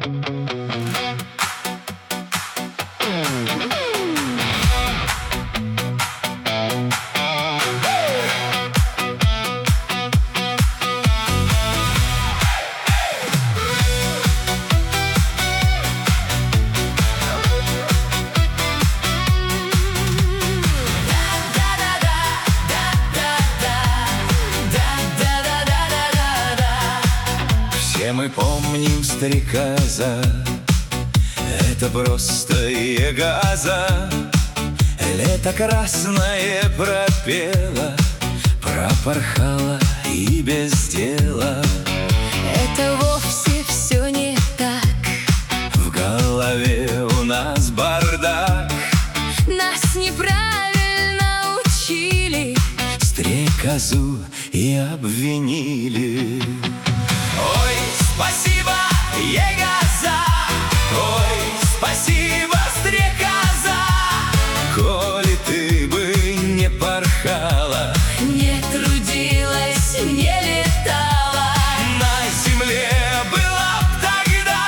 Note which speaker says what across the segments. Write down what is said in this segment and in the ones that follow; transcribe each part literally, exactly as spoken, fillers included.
Speaker 1: Все мы помним стрекоза, это просто ягоза. Лето красное пропело, пропорхало и без дела.
Speaker 2: Это вовсе все не так,
Speaker 1: в голове у нас бардак.
Speaker 2: нас неправильно учили,
Speaker 1: стрекозу и обвинили. Ой, спасибо, ягоза, ой, спасибо, стрекоза. Коли ты бы не порхала,
Speaker 2: не трудилась, не летала,
Speaker 1: на земле была б тогда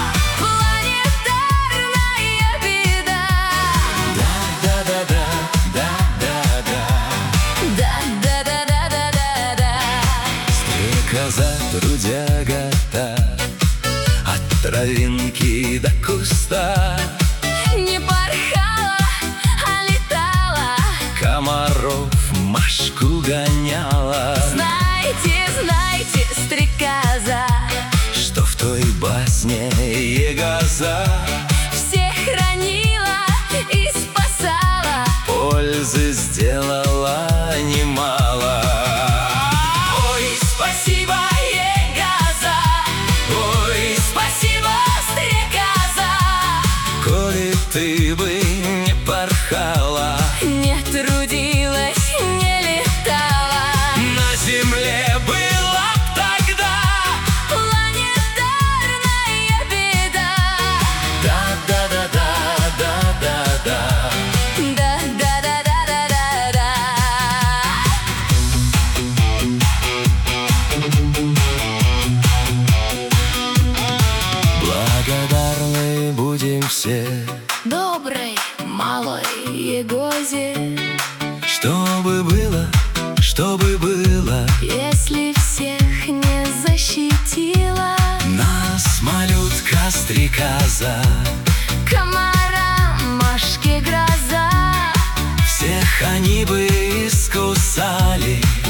Speaker 2: планетарная беда.
Speaker 1: Да-да-да-да, да-да-да,
Speaker 2: Да-да-да-да-да-да-да.
Speaker 1: стрекоза трудяга-то, от травинки до куста.
Speaker 2: Не порхала, а летала,
Speaker 1: Комаров Машку гоняла.
Speaker 2: Знайте, знайте, стрекоза
Speaker 1: Что в той басне ягоза
Speaker 2: всех хранила и спасала,
Speaker 1: пользы сделала немало. Ой, спасибо, ягоза, ой, спасибо, стрекоза. Коли ты бы не порхала,
Speaker 2: не трудилась, не летала,
Speaker 1: на земле была б тогда
Speaker 2: планетарная беда.
Speaker 1: да-да-да-да, да-да-да.
Speaker 2: Да-да-да-да-да-да-да.
Speaker 1: Благодарны будем все
Speaker 2: Доброй малой ягозе,
Speaker 1: чтобы было, чтобы было.
Speaker 2: если всех не защитила,
Speaker 1: Нас малютка-стрекоза,
Speaker 2: комара, Машке гроза,
Speaker 1: всех они бы искусали,